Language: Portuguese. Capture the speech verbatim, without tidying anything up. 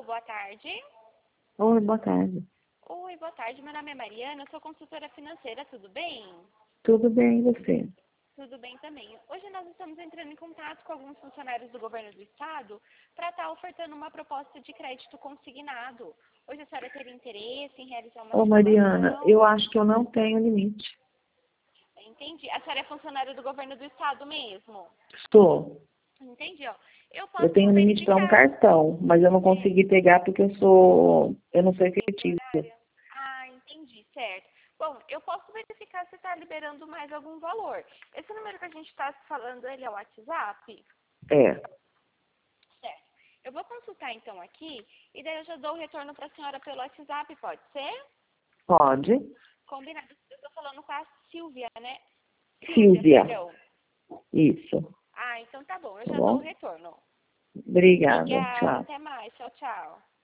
boa tarde. Oi, boa tarde. Oi, boa tarde. Meu nome é Mariana, eu sou consultora financeira, tudo bem? Tudo bem, e você? Tudo bem também. Hoje nós estamos entrando em contato com alguns funcionários do governo do estado para estar ofertando uma proposta de crédito consignado. Hoje a senhora teria interesse em realizar uma Ô, Mariana, simulação? eu acho que eu não tenho limite. Entendi. A senhora é funcionária do governo do estado mesmo? Estou. Entendi, ó. Eu Eu posso tenho limite para um verificar. cartão, mas eu não consegui pegar porque eu sou, eu não sou efetiva. Ah, entendi, certo. Bom, eu posso verificar se está liberando mais algum valor. Esse número que a gente está falando, ele é o WhatsApp? É, Certo. Eu vou consultar então aqui e daí eu já dou o retorno para a senhora pelo WhatsApp, pode ser? pode. Combinado. Eu estou falando com a Silvia, né? Silvia, Perdão. isso, Ah, então tá bom. Eu tá já dou o bom? retorno. Obrigada, Obrigada, tchau. até mais. Tchau, tchau.